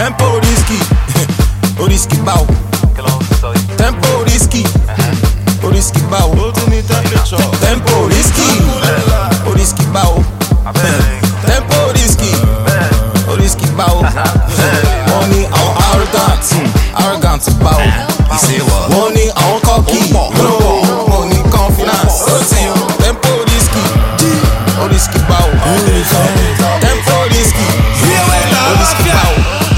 Tempo risky, o risky bow. Tempo risky, o risky bow. Tempo risky, o risky bow. Tempo risky, o risky bow. Money on arrogant bow. Money on cocky, money confidence. Tempo risky, o risky bow. Tempo risky, o risky bow.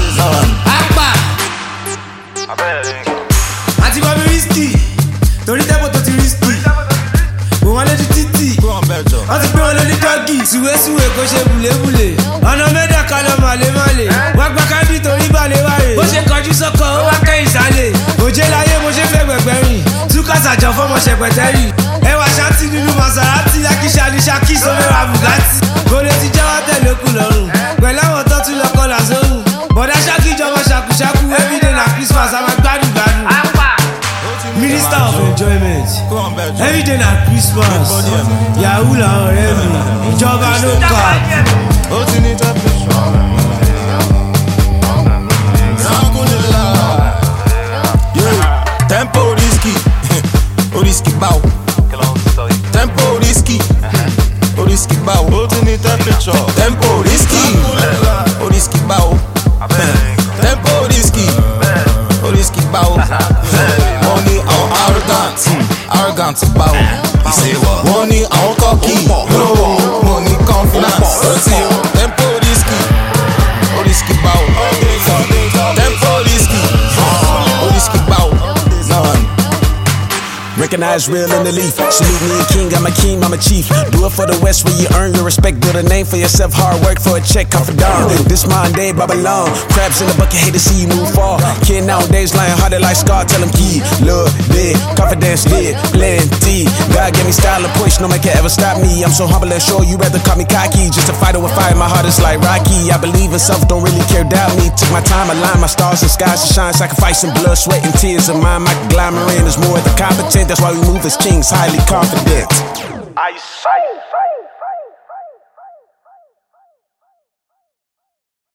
Àti bá mi risky, torí tempo tó ti risky. Mo wọ́n lé di títì, wọ́n ti gbé wọn lé ní dọ́gì. Sùwésùwé kò ṣe bùlébùlé, ọ̀nà mẹ́ta kalọ̀ màlémàlè. Wọ́n gba kábí torí balẹ̀-wárè. Bó ṣe kọjú sọ́kọ̀, ó wá kẹ́yìn sálẹ̀. Òjé láyé mo ṣe fẹ́ gbẹ̀gbẹ̀rìn. Túkàsàjọ fọmọ ṣẹpẹtẹ́rì. Ẹwà ṣáàtì nínú Maserati, Lákíṣà ní Ṣakí sọ́mẹ́wà Bugatti. Gòlè ti jẹ́wọ́ tẹ̀lé kù lọ́rùn. Pẹ̀lú àwọn tó tún lọ kọlà sóhùn. Bọ̀dá Ṣakí jọmọ ṣàkúṣàkú, everyday na Christmas, a máa gbádùn. Minister of enjoyment, everyday na Christmas. Yahoo làwọn ọ̀rẹ́ mi, ìjọba ló kà. Tempo risky, o risky bow. Tempo risky, o risky bow. Tempo risky, o risky bow. Tempo risky, o risky bow. Money on arrogant bow. Money on cocky, money confidence. Tempo risky, o risky bow. Tempo risky, o risky bow. Recognize real in the leaf. Salute me a king, I'm a king, I'm a chief. Do it for the West where you earn your respect. Build a name for yourself, hard work for a check, confidant. This my day, Babylon. Crabs in the bucket, hate to see you move far. Kid nowadays lying harder like Scar, tell him key. Love, big, confidence, big, plenty. God gave me style and push, no man can ever stop me. I'm so humble and sure you rather call me cocky. Just a fighter with fire, my heart is like Rocky. I believe in self, don't really care, doubt me. Took my time, aligned my stars and skies to shine. Sacrificing blood, sweat, and tears of mine. My glamour in is more than competent. That's why we move as kings, highly confident.